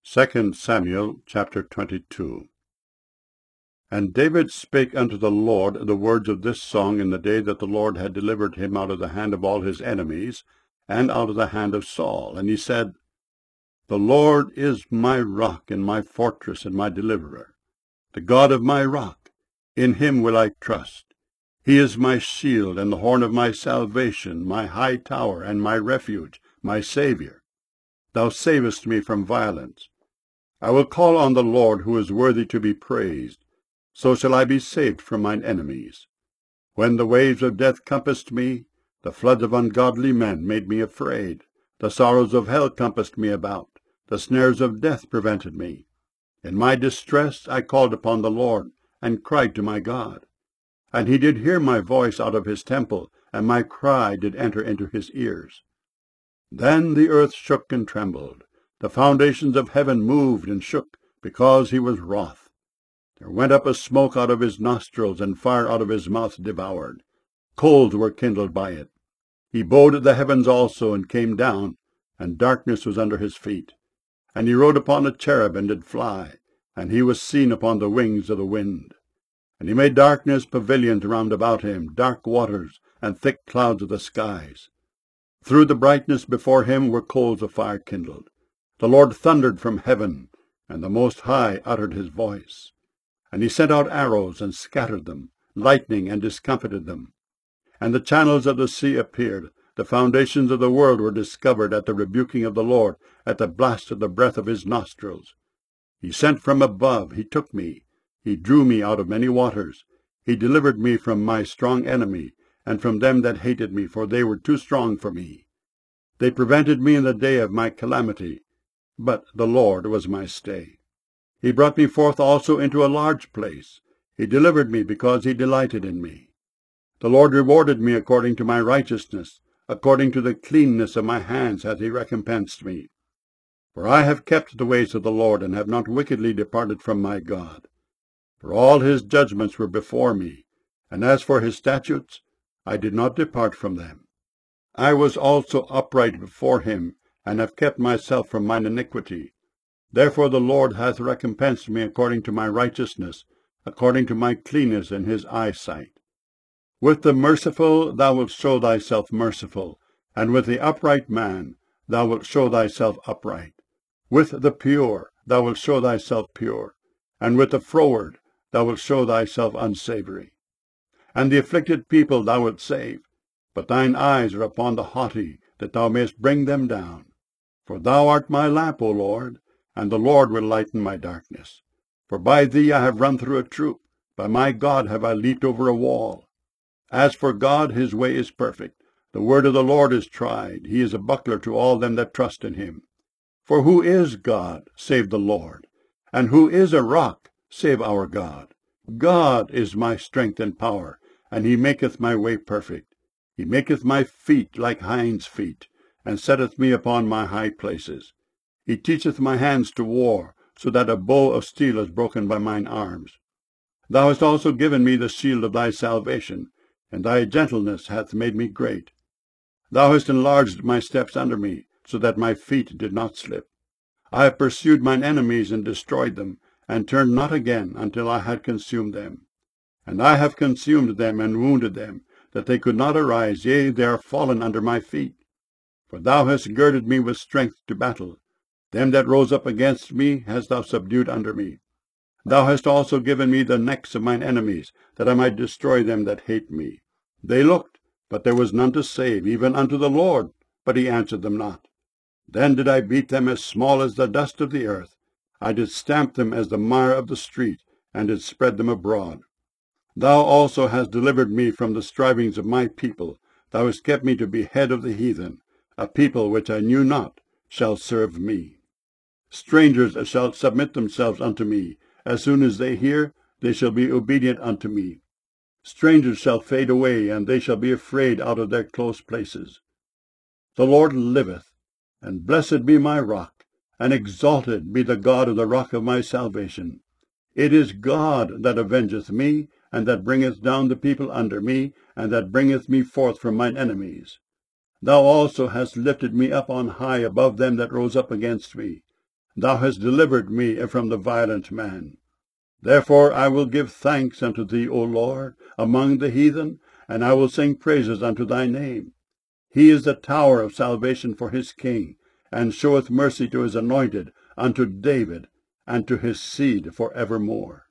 2 Samuel chapter 22. And David spake unto the Lord the words of this song in the day that the Lord had delivered him out of the hand of all his enemies, and out of the hand of Saul. And he said, The Lord is my rock, and my fortress, and my deliverer, the God of my rock. In him will I trust. He is my shield, and the horn of my salvation, my high tower, and my refuge, my Saviour. Thou savest me from violence. I will call on the Lord, who is worthy to be praised. So shall I be saved from mine enemies. When the waves of death compassed me, the floods of ungodly men made me afraid. The sorrows of hell compassed me about. The snares of death prevented me. In my distress I called upon the Lord, and cried to my God. And he did hear my voice out of his temple, and my cry did enter into his ears. Then the earth shook and trembled. The foundations of heaven moved and shook, because he was wroth. There went up a smoke out of his nostrils, and fire out of his mouth devoured. Coals were kindled by it. He bowed the heavens also, and came down, and darkness was under his feet. And he rode upon a cherub, and did fly, and he was seen upon the wings of the wind. And he made darkness pavilions round about him, dark waters, and thick clouds of the skies. Through the brightness before him were coals of fire kindled. The Lord thundered from heaven, and the Most High uttered his voice. And he sent out arrows, and scattered them, lightning, and discomfited them. And the channels of the sea appeared. The foundations of the world were discovered at the rebuking of the Lord, at the blast of the breath of his nostrils. He sent from above, he took me. He drew me out of many waters. He delivered me from my strong enemy, and from them that hated me, for they were too strong for me. They prevented me in the day of my calamity, but the Lord was my stay. He brought me forth also into a large place. He delivered me because he delighted in me. The Lord rewarded me according to my righteousness. According to the cleanness of my hands hath he recompensed me. For I have kept the ways of the Lord, and have not wickedly departed from my God. For all his judgments were before me, and as for his statutes, I did not depart from them. I was also upright before him, and have kept myself from mine iniquity. Therefore the Lord hath recompensed me according to my righteousness, according to my cleanness in his eyesight. With the merciful thou wilt show thyself merciful, and with the upright man thou wilt show thyself upright. With the pure thou wilt show thyself pure, and with the froward thou wilt show thyself unsavoury. And the afflicted people thou wilt save, but thine eyes are upon the haughty, that thou mayest bring them down. For thou art my lamp, O Lord, and the Lord will lighten my darkness. For by thee I have run through a troop, by my God have I leaped over a wall. As for God, his way is perfect. The word of the Lord is tried. He is a buckler to all them that trust in him. For who is God, save the Lord? And who is a rock, save our God? God is my strength and power, and he maketh my way perfect. He maketh my feet like hinds' feet, and setteth me upon my high places. He teacheth my hands to war, so that a bow of steel is broken by mine arms. Thou hast also given me the shield of thy salvation, and thy gentleness hath made me great. Thou hast enlarged my steps under me, so that my feet did not slip. I have pursued mine enemies and destroyed them, and turned not again until I had consumed them. And I have consumed them and wounded them, that they could not arise, yea, they are fallen under my feet. For thou hast girded me with strength to battle. Them that rose up against me hast thou subdued under me. Thou hast also given me the necks of mine enemies, that I might destroy them that hate me. They looked, but there was none to save, even unto the Lord, but he answered them not. Then did I beat them as small as the dust of the earth. I did stamp them as the mire of the street, and did spread them abroad. Thou also hast delivered me from the strivings of my people. Thou hast kept me to be head of the heathen. A people which I knew not shall serve me. Strangers shall submit themselves unto me. As soon as they hear, they shall be obedient unto me. Strangers shall fade away, and they shall be afraid out of their close places. The Lord liveth, and blessed be my rock, and exalted be the God of the rock of my salvation. It is God that avengeth me, and that bringeth down the people under me, and that bringeth me forth from mine enemies. Thou also hast lifted me up on high above them that rose up against me. Thou hast delivered me from the violent man. Therefore I will give thanks unto thee, O Lord, among the heathen, and I will sing praises unto thy name. He is the tower of salvation for his king, and showeth mercy to his anointed, unto David, and to his seed for evermore.